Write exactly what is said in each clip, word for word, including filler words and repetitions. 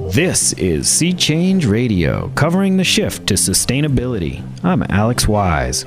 This is Sea Change Radio, covering the shift to sustainability. I'm Alex Wise.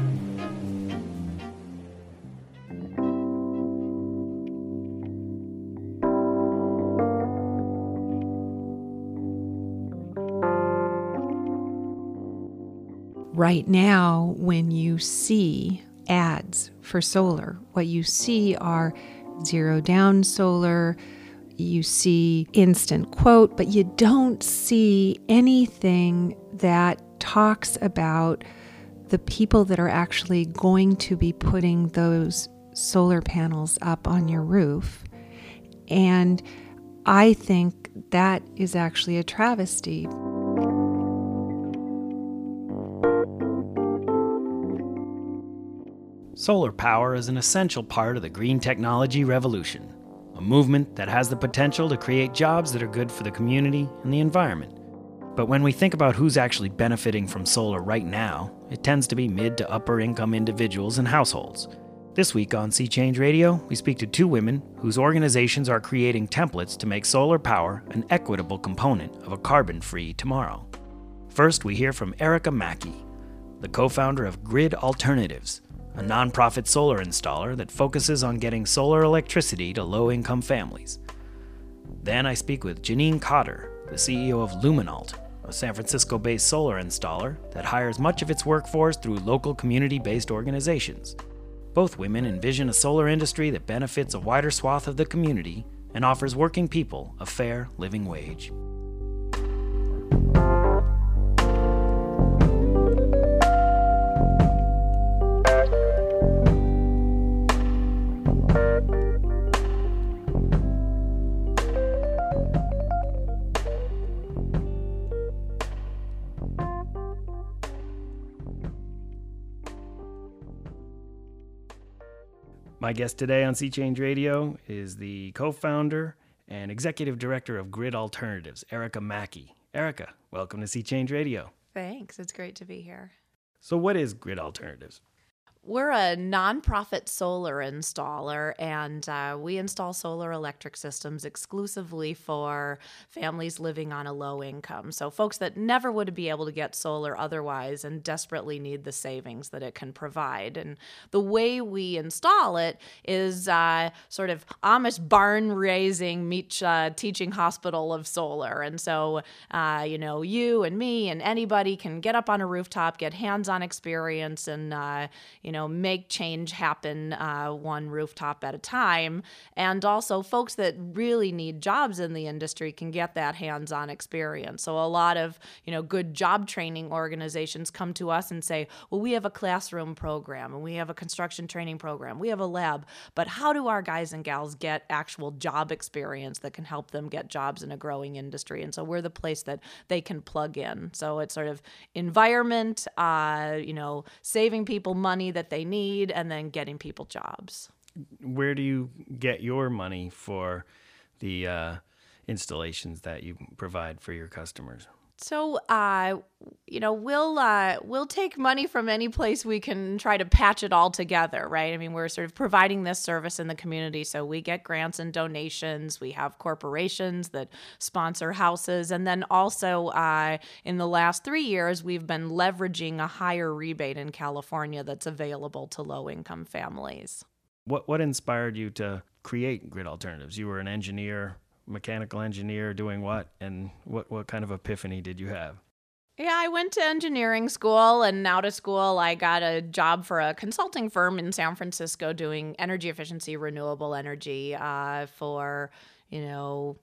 Right now, when you see ads for solar, what you see are zero down solar, you see instant quote, but you don't see anything that talks about the people that are actually going to be putting those solar panels up on your roof. And I think that is actually a travesty. Solar power is an essential part of the green technology revolution, a movement that has the potential to create jobs that are good for the community and the environment. But when we think about who's actually benefiting from solar right now, it tends to be mid to upper income individuals and households. This week on Sea Change Radio, we speak to two women whose organizations are creating templates to make solar power an equitable component of a carbon-free tomorrow. First, we hear from Erica Mackey, the co-founder of Grid Alternatives, a nonprofit solar installer that focuses on getting solar electricity to low-income families. Then I speak with Janine Cotter, the C E O of Luminalt, a San Francisco-based solar installer that hires much of its workforce through local community-based organizations. Both women envision a solar industry that benefits a wider swath of the community and offers working people a fair living wage. My guest today on Sea Change Radio is the co-founder and executive director of Grid Alternatives, Erica Mackey. Erica, welcome to Sea Change Radio. Thanks. It's great to be here. So what is Grid Alternatives? We're a nonprofit solar installer, and uh, we install solar electric systems exclusively for families living on a low income. So folks that never would be able to get solar otherwise and desperately need the savings that it can provide. And the way we install it is uh, sort of Amish barn raising meets uh, teaching hospital of solar. And so, uh, you know, you and me and anybody can get up on a rooftop, get hands-on experience, and, uh, you know, know, make change happen uh, one rooftop at a time. And also folks that really need jobs in the industry can get that hands-on experience. So a lot of, you know, good job training organizations come to us and say, well, we have a classroom program and we have a construction training program. We have a lab, but how do our guys and gals get actual job experience that can help them get jobs in a growing industry? And so we're the place that they can plug in. So it's sort of environment, uh, you know, saving people money that they need, and then getting people jobs. Where do you get your money for the uh, installations that you provide for your customers? So, uh, you know, we'll uh, we'll take money from any place we can try to patch it all together, right? I mean, we're sort of providing this service in the community, so we get grants and donations. We have corporations that sponsor houses, and then also uh, in the last three years, we've been leveraging a higher rebate in California that's available to low-income families. What what inspired you to create Grid Alternatives? You were an engineer. Mechanical engineer doing what, and what, what kind of epiphany did you have? Yeah, I went to engineering school, and out of school, I got a job for a consulting firm in San Francisco doing energy efficiency, renewable energy uh, for, you know,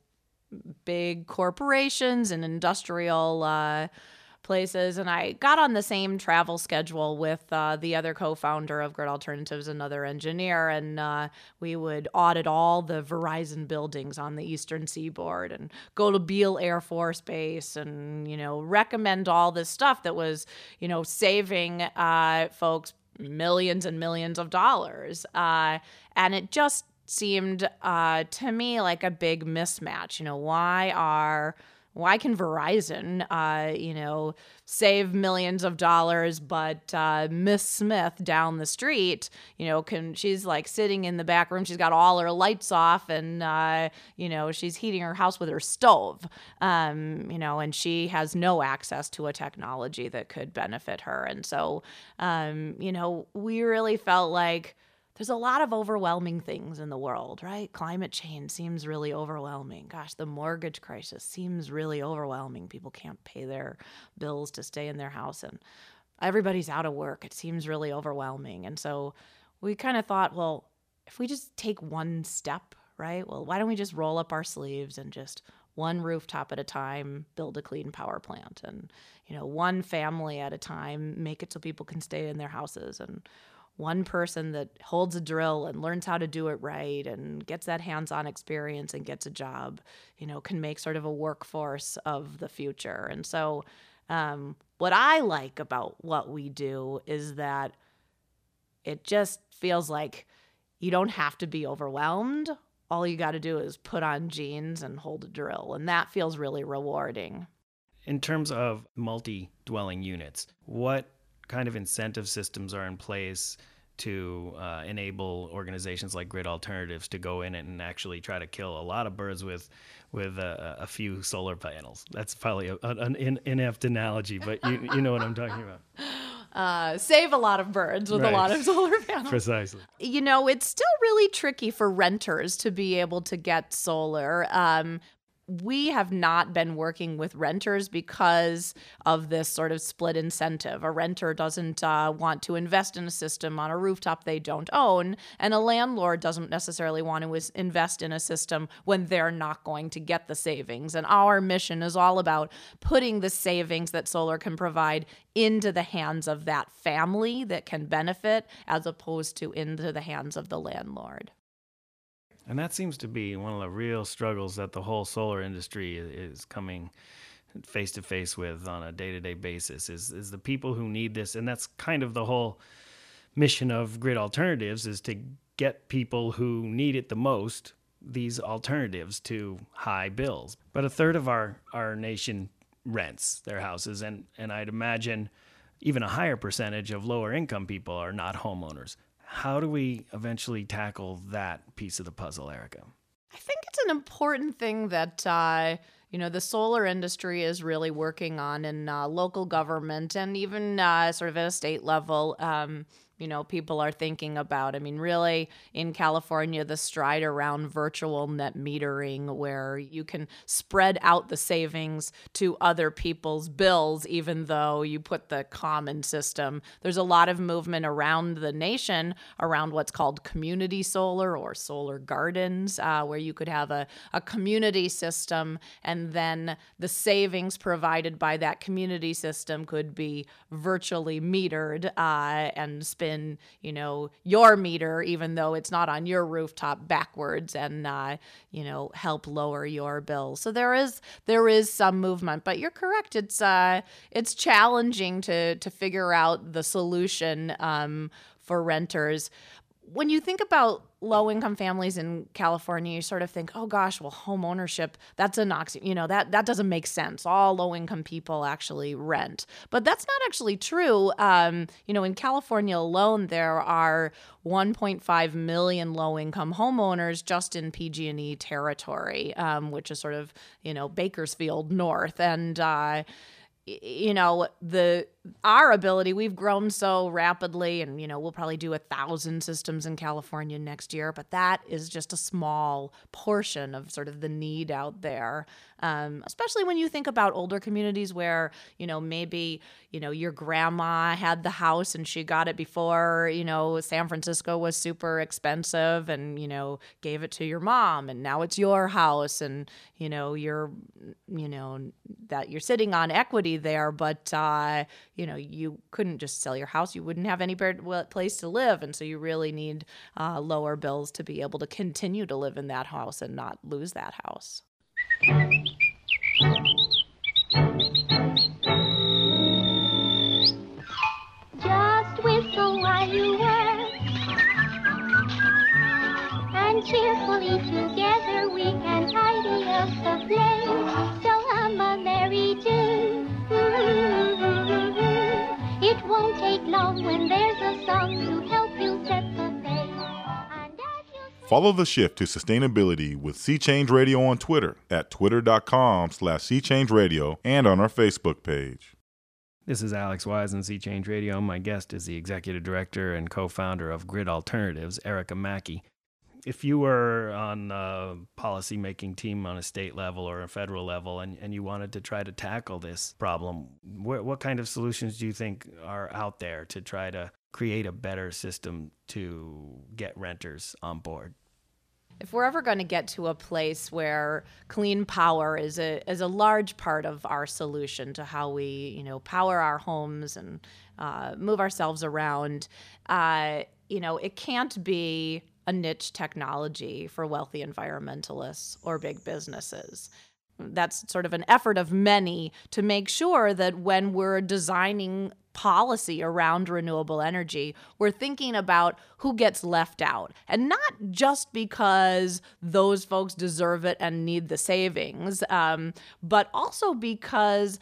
big corporations and industrial uh places. And I got on the same travel schedule with uh, the other co-founder of Grid Alternatives, another engineer, and uh, we would audit all the Verizon buildings on the Eastern Seaboard and go to Beale Air Force Base and, you know, recommend all this stuff that was, you know, saving uh, folks millions and millions of dollars. Uh, and it just seemed uh, to me like a big mismatch. You know, why are why can Verizon, uh, you know, save millions of dollars, but uh, Miss Smith down the street, you know, can she's like sitting in the back room. She's got all her lights off, and uh, you know, she's heating her house with her stove, um, you know, and she has no access to a technology that could benefit her. And so, um, you know, we really felt like there's a lot of overwhelming things in the world, right? Climate change seems really overwhelming. Gosh, the mortgage crisis seems really overwhelming. People can't pay their bills to stay in their house, and everybody's out of work. It seems really overwhelming. And so we kind of thought, well, if we just take one step, right? Well, why don't we just roll up our sleeves and just one rooftop at a time, build a clean power plant, and, you know, one family at a time, make it so people can stay in their houses, and one person that holds a drill and learns how to do it right and gets that hands-on experience and gets a job, you know, can make sort of a workforce of the future. And so um, what I like about what we do is that it just feels like you don't have to be overwhelmed. All you got to do is put on jeans and hold a drill. And that feels really rewarding. In terms of multi-dwelling units, what kind of incentive systems are in place to uh, enable organizations like Grid Alternatives to go in and actually try to kill a lot of birds with with a, a few solar panels? That's probably a, an in, inept analogy, but you you know what I'm talking about. Uh, save a lot of birds with Right. a lot of solar panels. Precisely. You know, it's still really tricky for renters to be able to get solar. Um, we have not been working with renters because of this sort of split incentive. A renter doesn't uh, want to invest in a system on a rooftop they don't own, and a landlord doesn't necessarily want to is- invest in a system when they're not going to get the savings. And our mission is all about putting the savings that solar can provide into the hands of that family that can benefit, as opposed to into the hands of the landlord. And that seems to be one of the real struggles that the whole solar industry i- is coming face to face with on a day-to-day basis is, is the people who need this. And that's kind of the whole mission of Grid Alternatives, is to get people who need it the most these alternatives to high bills. But a third of our, our nation rents their houses, and, and I'd imagine even a higher percentage of lower income people are not homeowners. How do we eventually tackle that piece of the puzzle, Erica? I think it's an important thing that, uh, you know, the solar industry is really working on in uh, local government and even uh, sort of at a state level. Um, you know, people are thinking about. I mean, really, in California, the stride around virtual net metering, where you can spread out the savings to other people's bills, even though you put the common system. There's a lot of movement around the nation around what's called community solar or solar gardens, uh, where you could have a, a community system, and then the savings provided by that community system could be virtually metered uh, and spin, you know, your meter, even though it's not on your rooftop, backwards, and uh, you know, help lower your bill. So there is there is some movement, but you're correct. It's uh, it's challenging to to figure out the solution um, for renters. When you think about low-income families in California, you sort of think, oh gosh, well, home ownership, that's an oxy, you know, that, that doesn't make sense. All low-income people actually rent. But that's not actually true. Um, you know, in California alone, there are one point five million low-income homeowners just in P G and E territory, um, which is sort of, you know, Bakersfield North. And, uh, you know, the our ability, we've grown so rapidly, and, you know, we'll probably do a thousand systems in California next year, but that is just a small portion of sort of the need out there. Um, especially when you think about older communities where, you know, maybe, you know, your grandma had the house and she got it before, you know, San Francisco was super expensive, and, you know, gave it to your mom, and now it's your house, and, you know, you're, you know, that you're sitting on equity there, but, uh, you know, you couldn't just sell your house. You wouldn't have any place to live. And so you really need uh, lower bills to be able to continue to live in that house and not lose that house. Just whistle while you work, and cheerfully together we can tidy up the place. So I'm a won't take long when there's a song to help you set the pace. And as you Follow the shift to sustainability with Sea Change Radio on Twitter at twitter.com slash Sea Change Radio and on our Facebook page. This is Alex Wise on Sea Change Radio. My guest is the executive director and co-founder of Grid Alternatives, Erica Mackey. If you were on a policy-making team on a state level or a federal level and, and you wanted to try to tackle this problem, what, what kind of solutions do you think are out there to try to create a better system to get renters on board? If we're ever going to get to a place where clean power is a is a large part of our solution to how we, you know, power our homes and uh, move ourselves around, uh, you know, it can't be a niche technology for wealthy environmentalists or big businesses. That's sort of an effort of many to make sure that when we're designing policy around renewable energy, we're thinking about who gets left out. And not just because those folks deserve it and need the savings, um, but also because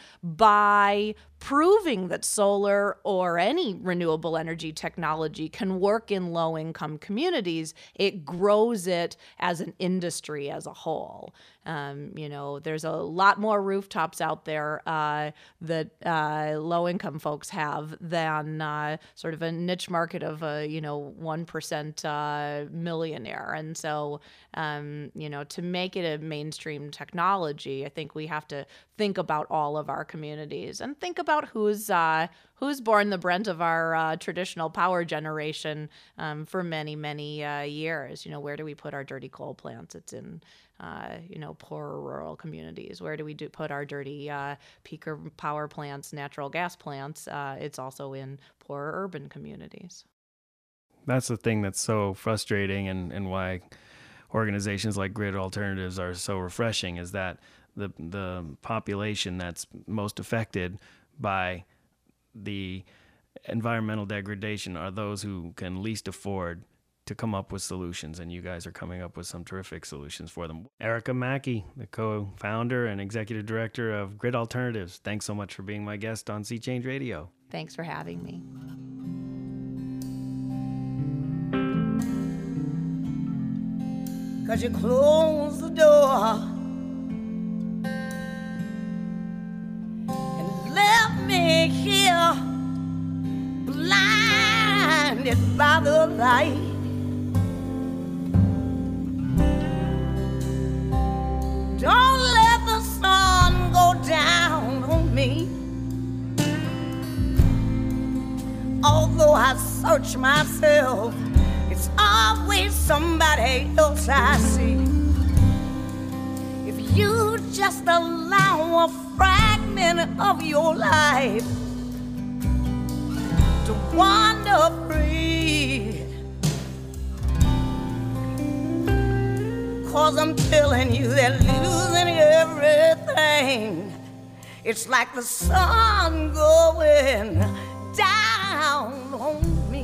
by proving that solar or any renewable energy technology can work in low-income communities, it grows it as an industry as a whole. Um, you know, there's a lot more rooftops out there uh, that uh, low-income folks have than uh, sort of a niche market of a, you know, one percent uh, millionaire. And so, um, you know, to make it a mainstream technology, I think we have to think about all of our communities and think about who's uh, who's borne the brunt of our uh, traditional power generation um, for many, many uh, years. You know, where do we put our dirty coal plants? It's in Uh, you know, poorer rural communities. Where do we do put our dirty uh, peaker power plants, natural gas plants? Uh, it's also in poorer urban communities. That's the thing that's so frustrating and, and why organizations like Grid Alternatives are so refreshing, is that the the population that's most affected by the environmental degradation are those who can least afford to come up with solutions, and you guys are coming up with some terrific solutions for them. Erica Mackey, the co-founder and executive director of Grid Alternatives, thanks so much for being my guest on Sea Change Radio. Thanks for having me. 'Cause you close the door and left me here blinded by the light. Don't let the sun go down on me. Although I search myself, it's always somebody else I see. If you just allow a fragment of your life to wander free, 'cause I'm telling you they're losing everything. It's like the sun going down on me.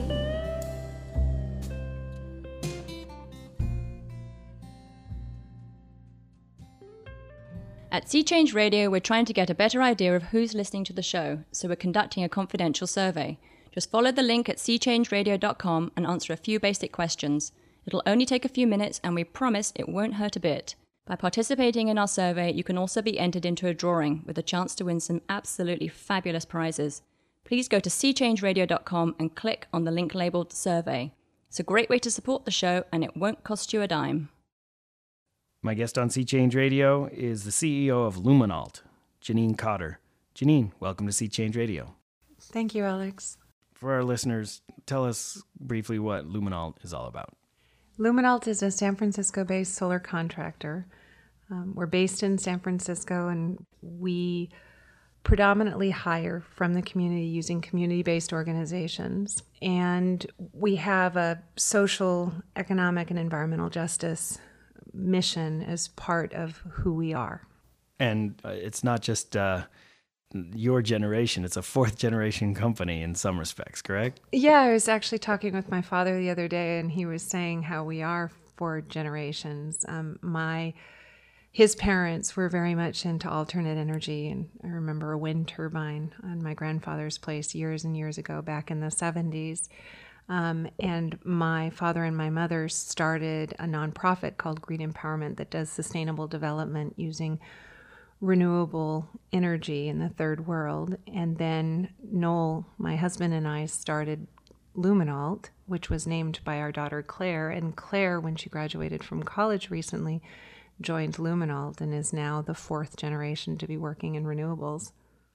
At Sea Change Radio, we're trying to get a better idea of who's listening to the show, so we're conducting a confidential survey. Just follow the link at sea change radio dot com and answer a few basic questions. It'll only take a few minutes, and we promise it won't hurt a bit. By participating in our survey, you can also be entered into a drawing with a chance to win some absolutely fabulous prizes. Please go to sea change radio dot com and click on the link labeled survey. It's a great way to support the show, and it won't cost you a dime. My guest on Sea Change Radio is the C E O of Luminalt, Janine Cotter. Janine, welcome to Sea Change Radio. Thank you, Alex. For our listeners, tell us briefly what Luminalt is all about. Luminalt is a San Francisco-based solar contractor. Um, we're based in San Francisco, and we predominantly hire from the community using community-based organizations. And we have a social, economic, and environmental justice mission as part of who we are. And uh, it's not just uh, your generation, it's a fourth generation company in some respects, correct? Yeah, I was actually talking with my father the other day, and he was saying how we are four generations. Um, my his parents were very much into alternate energy. And I remember a wind turbine on my grandfather's place years and years ago, back in the seventies. Um, and my father and my mother started a nonprofit called Green Empowerment that does sustainable development using renewable energy in the third world. And then Noel, my husband, and I started Luminalt, which was named by our daughter Claire. And Claire, when she graduated from college recently, joined Luminalt and is now the fourth generation to be working in renewables.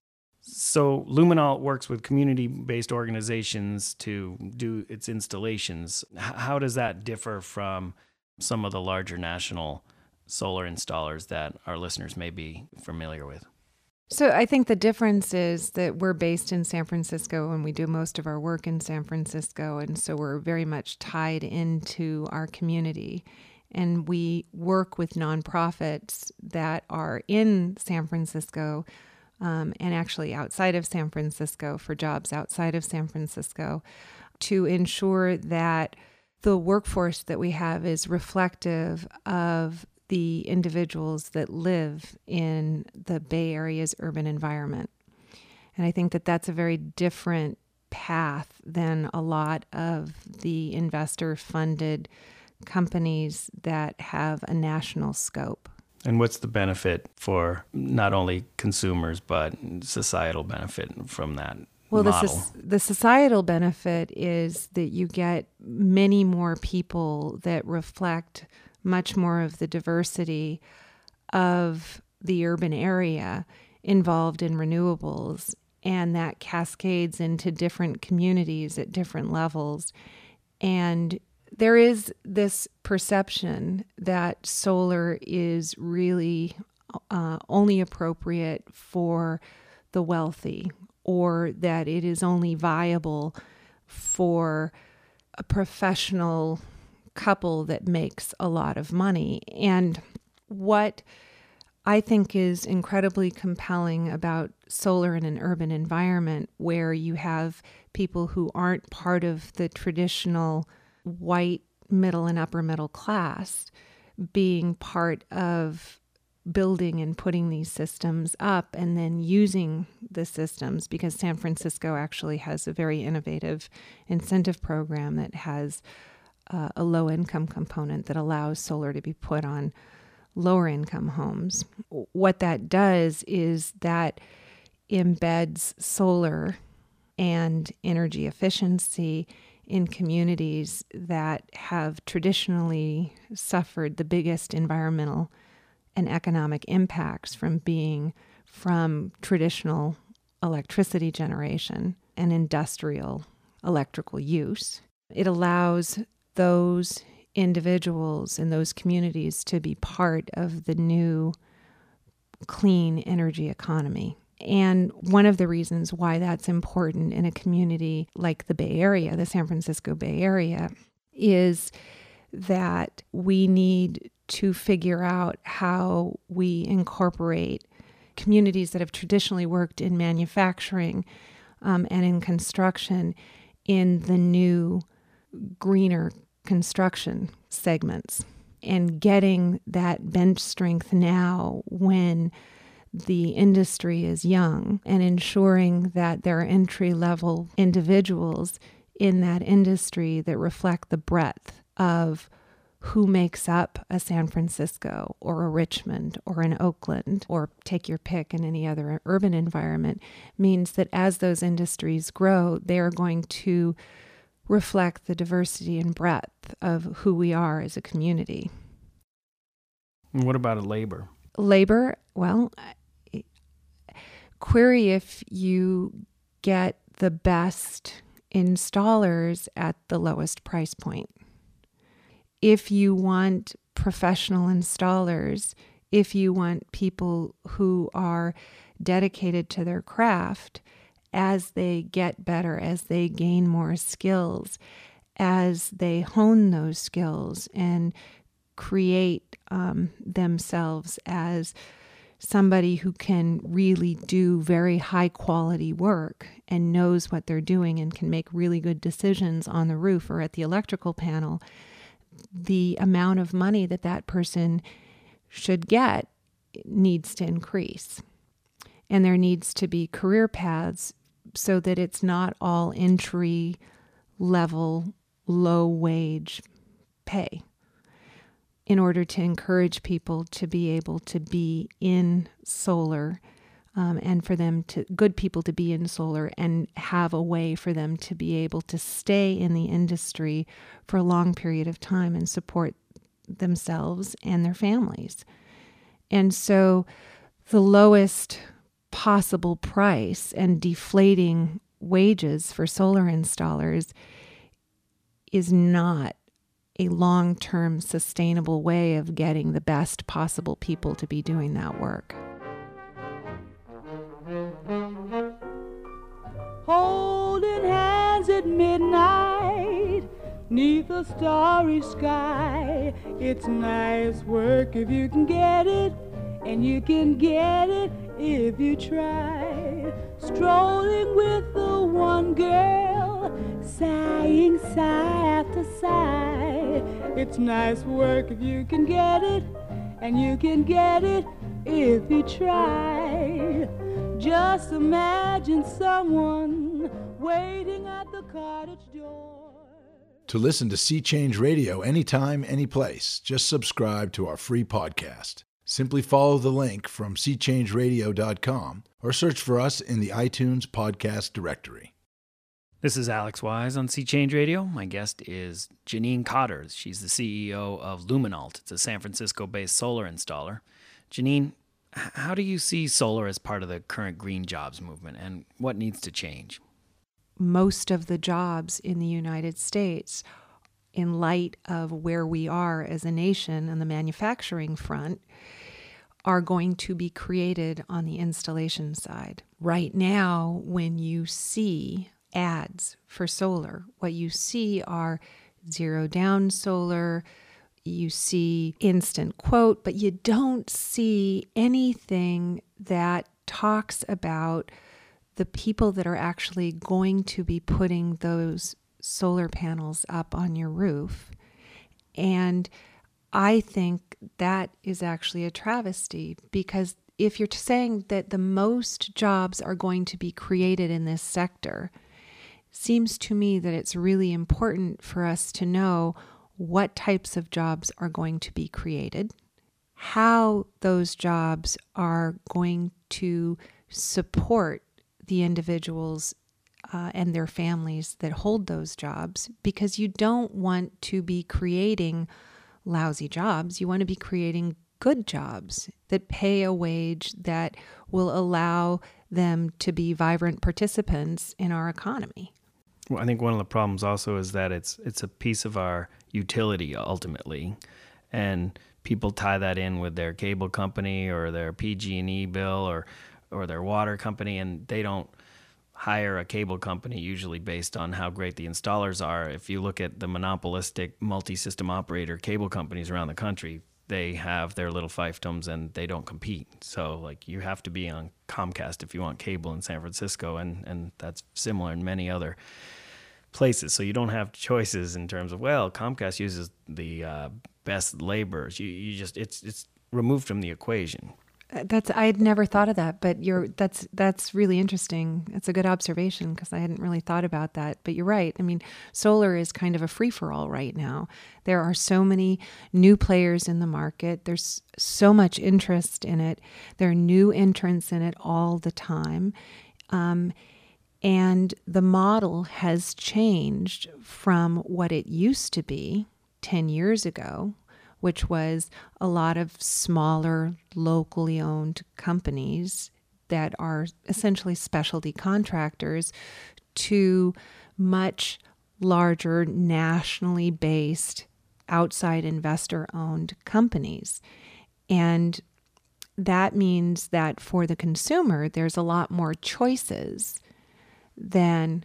So Luminalt works with community-based organizations to do its installations. H- how does that differ from some of the larger national solar installers that our listeners may be familiar with? So I think the difference is that we're based in San Francisco and we do most of our work in San Francisco. And so we're very much tied into our community. And we work with nonprofits that are in San Francisco um, and actually outside of San Francisco for jobs outside of San Francisco to ensure that the workforce that we have is reflective of the individuals that live in the Bay Area's urban environment. And I think that that's a very different path than a lot of the investor-funded companies that have a national scope. And what's the benefit for not only consumers, but societal benefit from that Well, the, model? soc- the societal benefit is that you get many more people that reflect much more of the diversity of the urban area involved in renewables, and that cascades into different communities at different levels. And there is this perception that solar is really uh, only appropriate for the wealthy, or that it is only viable for a professional couple that makes a lot of money. And what I think is incredibly compelling about solar in an urban environment where you have people who aren't part of the traditional white middle and upper middle class being part of building and putting these systems up and then using the systems, because San Francisco actually has a very innovative incentive program that has uh, a low-income component that allows solar to be put on lower-income homes. What that does is that embeds solar and energy efficiency in communities that have traditionally suffered the biggest environmental and economic impacts from being from traditional electricity generation and industrial electrical use. It allows those individuals in those communities to be part of the new clean energy economy. And one of the reasons why that's important in a community like the Bay Area, the San Francisco Bay Area, is that we need to figure out how we incorporate communities that have traditionally worked in manufacturing um, and in construction in the new greener construction segments, and getting that bench strength now when the industry is young, and ensuring that there are entry-level individuals in that industry that reflect the breadth of who makes up a San Francisco or a Richmond or an Oakland, or take your pick in any other urban environment, means that as those industries grow, they are going to reflect the diversity and breadth of who we are as a community. And what about labor? Labor, well, query if you get the best installers at the lowest price point. If you want professional installers, if you want people who are dedicated to their craft, as they get better, as they gain more skills, as they hone those skills and create um, themselves as somebody who can really do very high quality work and knows what they're doing and can make really good decisions on the roof or at the electrical panel, the amount of money that that person should get needs to increase. And there needs to be career paths so that it's not all entry level, low wage pay, in order to encourage people to be able to be in solar, um, and for them to, good people to be in solar and have a way for them to be able to stay in the industry for a long period of time and support themselves and their families. And so the lowest possible price and deflating wages for solar installers is not a long-term sustainable way of getting the best possible people to be doing that work. Holding hands at midnight, 'neath a starry sky. It's nice work if you can get it, and you can get it if you try. Strolling with the one girl, sighing sigh after sigh. It's nice work if you can get it, and you can get it if you try. Just imagine someone waiting at the cottage door. To listen to Sea Change Radio anytime, anyplace, just subscribe to our free podcast. Simply follow the link from sea change radio dot com or search for us in the iTunes podcast directory. This is Alex Wise on Sea Change Radio. My guest is Janine Cotter. She's the C E O of Luminalt. It's a San Francisco-based solar installer. Janine, how do you see solar as part of the current green jobs movement, and what needs to change? Most of the jobs in the United States, in light of where we are as a nation on the manufacturing front, are going to be created on the installation side. Right now, when you see ads for solar, what you see are zero down solar, you see instant quote, but you don't see anything that talks about the people that are actually going to be putting those solar panels up on your roof. And I think that is actually a travesty, because if you're saying that the most jobs are going to be created in this sector, seems to me that it's really important for us to know what types of jobs are going to be created, how those jobs are going to support the individuals uh, and their families that hold those jobs, because you don't want to be creating lousy jobs. You want to be creating good jobs that pay a wage that will allow them to be vibrant participants in our economy. Well, I think one of the problems also is that it's it's a piece of our utility ultimately, and people tie that in with their cable company or their P G and E bill or or their water company, and they don't hire a cable company usually based on how great the installers are. If you look at the monopolistic multi-system operator cable companies around the country, they have their little fiefdoms and they don't compete. So like you have to be on Comcast if you want cable in San Francisco, and, and that's similar in many other places. So you don't have choices in terms of, well, Comcast uses the uh, best laborers. You you just it's it's removed from the equation. That's I had never thought of that, but you're that's that's really interesting. It's a good observation, because I hadn't really thought about that. But you're right. I mean, solar is kind of a free-for-all right now. There are so many new players in the market. There's so much interest in it. There are new entrants in it all the time. Um, and the model has changed from what it used to be ten years ago, which was a lot of smaller, locally owned companies that are essentially specialty contractors, to much larger, nationally based, outside investor-owned companies. And that means that for the consumer, there's a lot more choices than,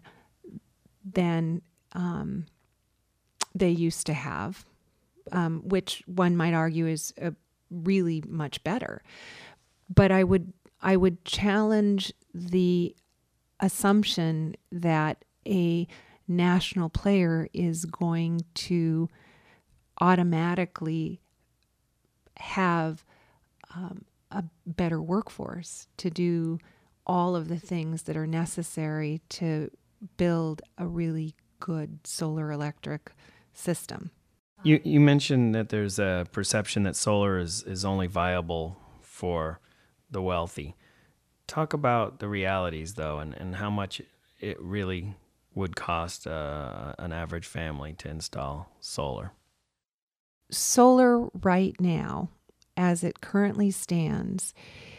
than um, they used to have. Um, which one might argue is uh, really much better. But I would I would challenge the assumption that a national player is going to automatically have um, a better workforce to do all of the things that are necessary to build a really good solar electric system. You you mentioned that there's a perception that solar is, is only viable for the wealthy. Talk about the realities, though, and, and how much it really would cost uh, an average family to install solar. Solar right now, as it currently stands,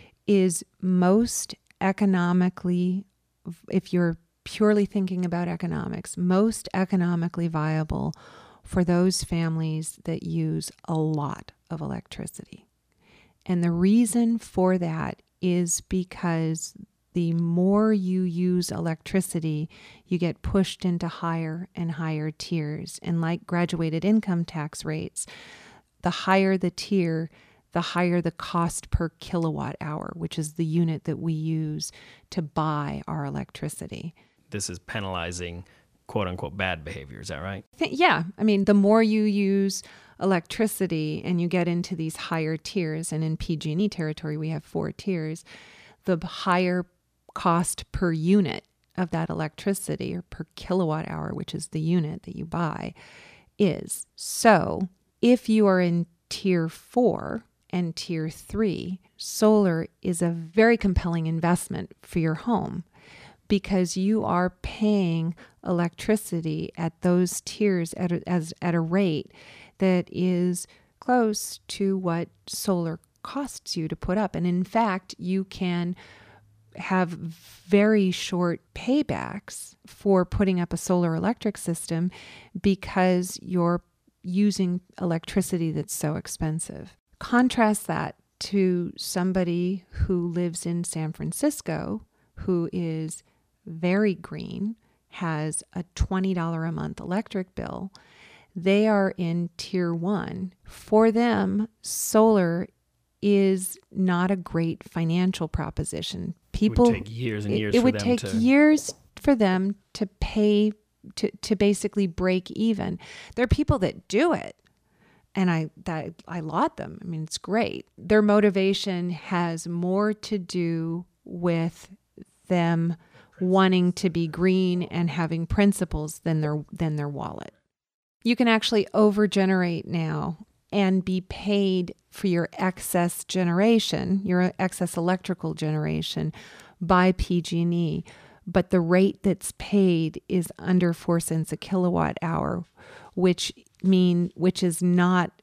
is most economically, if you're purely thinking about economics, most economically viable for those families that use a lot of electricity. And the reason for that is because the more you use electricity, you get pushed into higher and higher tiers. And like graduated income tax rates, the higher the tier, the higher the cost per kilowatt hour, which is the unit that we use to buy our electricity. This is penalizing quote unquote bad behavior, is that right? Yeah. I mean, the more you use electricity and you get into these higher tiers, and in P G and E territory, we have four tiers, the higher cost per unit of that electricity, or per kilowatt hour, which is the unit that you buy, is. So if you are in tier four and tier three, solar is a very compelling investment for your home, because you are paying electricity at those tiers at a, as, at a rate that is close to what solar costs you to put up. And in fact, you can have very short paybacks for putting up a solar electric system because you're using electricity that's so expensive. Contrast that to somebody who lives in San Francisco, who is very green, has a twenty dollars a month electric bill. They are in tier one. For them, solar is not a great financial proposition. People, it would take years and years it, it for would them take to... years for them to pay, to, to basically break even. There are people that do it, and I that I laud them. I mean, it's great. Their motivation has more to do with them wanting to be green and having principles than their than their wallet. You can actually overgenerate now and be paid for your excess generation, your excess electrical generation, by P G and E, but the rate that's paid is under four cents a kilowatt hour, which mean which is not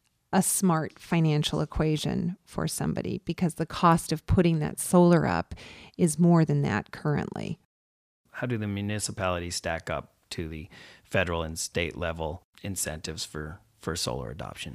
a smart financial equation for somebody, because the cost of putting that solar up is more than that currently. How do the municipalities stack up to the federal and state level incentives for, for solar adoption?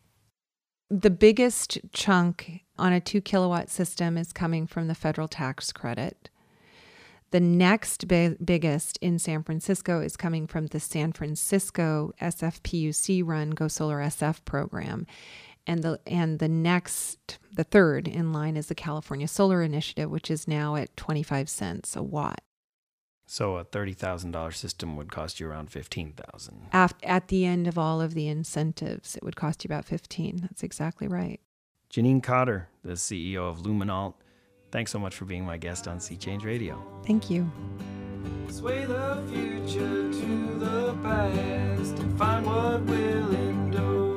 The biggest chunk on a two kilowatt system is coming from the federal tax credit. The next big, biggest in San Francisco is coming from the San Francisco S F P U C run Go Solar S F program. And the and the next, the third in line is the California Solar Initiative, which is now at twenty-five cents a watt. So a thirty thousand dollars system would cost you around fifteen thousand At, dollars. at the end of all of the incentives, it would cost you about fifteen thousand dollars. That's exactly right. Janine Cotter, the C E O of Luminalt, thanks so much for being my guest on Sea Change Radio. Thank you. Sway the future to the past and find what will endure.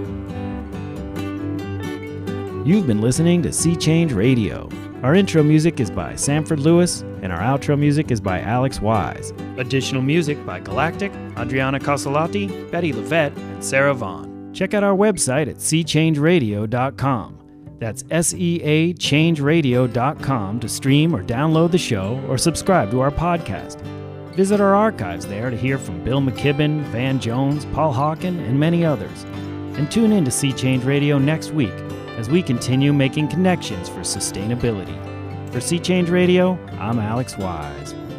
You've been listening to Sea Change Radio. Our intro music is by Sanford Lewis, and our outro music is by Alex Wise. Additional music by Galactic, Adriana Casalati, Betty Levette, and Sarah Vaughn. Check out our website at sea change radio dot com. That's S E A change radio dot com to stream or download the show or subscribe to our podcast. Visit our archives there to hear from Bill McKibben, Van Jones, Paul Hawken, and many others. And tune in to Sea Change Radio next week as we continue making connections for sustainability. For Sea Change Radio, I'm Alex Wise.